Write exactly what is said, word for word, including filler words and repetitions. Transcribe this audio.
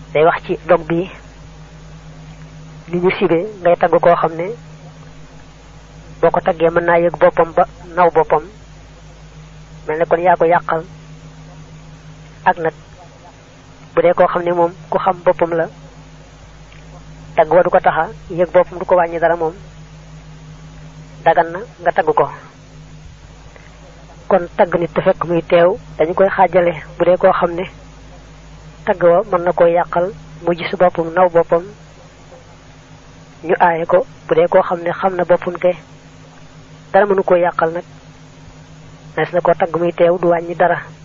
day wax ci dog bi ni ñu sibé ngay tagg koo xam ne boo ko taggee mën naa yëg boppam ba naw boppam mel ne kon yaa ko yàqal ak nag bu dee koo xam ne moom ku xam boppam la tagg wa du ko taxa yëg boppam du ko wàññi dara moom dagan na nga tagg ko kon tagg nit te fekk muy teew dañu koy xaajale bu dee koo xam ne tagg wa mën na koy yàqal mu gis boppam naw boppam ñu aaye ko bu dee koo xam ne xam na boppam te dara mënu ko yàqal nag nes na ko tagg muy teew du wàññi dara